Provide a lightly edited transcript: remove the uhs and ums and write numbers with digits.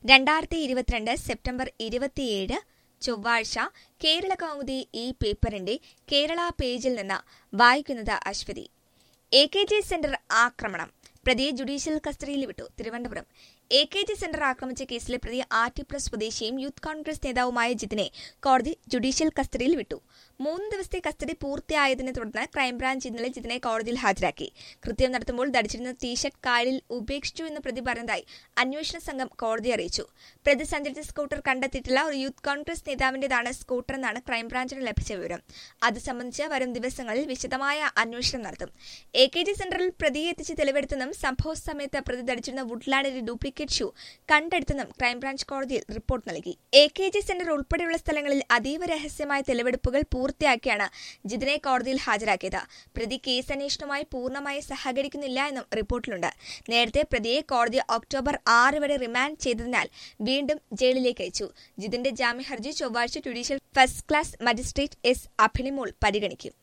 2022 September 27 ചൊവ്വാഴ്ച കേരള കൗമുദി ഈ പേപ്പറിന്റെ കേരള പേജിൽ നിന്ന് വായിക്കുന്നത് അശ്വതി. AKG സെന്റർ ആക്രമണം, പ്രതിയെ ജുഡീഷ്യൽ കസ്റ്റഡിയിൽ വിട്ടു. തിരുവനന്തപുരം. AKG സെന്റർ ആക്രമിച്ച കേസിലെ പ്രതി ആറ്റിപ്ര സ്വദേശിയും യൂത്ത് കോൺഗ്രസ് നേതാവുമായ ജിതിനെ കോടതി ജുഡീഷ്യൽ കസ്റ്റഡിയിൽ വിട്ടു. 3 ദിവസത്തെ കസ്റ്റഡി പൂർത്തിയായതിനെ തുടർന്ന് ക്രൈംബ്രാഞ്ച് ഇന്നലെ ജിതിനെ കോടതിയിൽ ഹാജരാക്കി. കൃത്യം നടത്തുമ്പോൾ ധരിച്ചിരുന്ന ടീഷർട്ട് കായലിൽ ഉപേക്ഷിച്ചു എന്ന് പ്രതി പറഞ്ഞതായി അന്വേഷണ സംഘം കോടതിയെ അറിയിച്ചു. പ്രതി സഞ്ചരിച്ച സ്കൂട്ടർ കണ്ടെത്തിയിട്ടുള്ള ഒരു യൂത്ത് കോൺഗ്രസ് നേതാവിന്റേതാണ് സ്കൂട്ടറെന്നാണ് ക്രൈംബ്രാഞ്ചിന് ലഭിച്ച വിവരം. അത് സംബന്ധിച്ച് വരും ദിവസങ്ങളിൽ വിശദമായ അന്വേഷണം നടത്തും. AKG സെന്ററിൽ പ്രതിയെ എത്തിച്ച് തെളിവെടുത്തെന്നും സംഭവ സമയത്ത് പ്രതി ധരിച്ചിരുന്ന വുഡ്ലാൻഡിലെ ഡ്യൂപ്ലിക്കേറ്റ് ഷൂ കണ്ടെടുത്തെന്നും ക്രൈംബ്രാഞ്ച് കോടതിയിൽ റിപ്പോർട്ട് നൽകി. AKG സെന്റർ ഉൾപ്പെടെയുള്ള സ്ഥലങ്ങളിൽ അതീവ രഹസ്യമായ തെളിവെടുപ്പുകൾ പൂർത്തിയാക്കിയാണ് ജിതിനെ കോടതിയിൽ ഹാജരാക്കിയത്. പ്രതി കേസ് അന്വേഷണവുമായി പൂർണ്ണമായി സഹകരിക്കുന്നില്ല എന്നും റിപ്പോർട്ടിലുണ്ട്. നേരത്തെ പ്രതിയെ കോടതി ഒക്ടോബർ 6 വരെ റിമാൻഡ് ചെയ്തതിനാൽ വീണ്ടും ജയിലിലേക്ക് അയച്ചു. ജിതിന്റെ ജാമ്യ ഹർജി ചൊവ്വാഴ്ച judicial first class magistrate S. അഭിനിമോൾ പരിഗണിക്കും.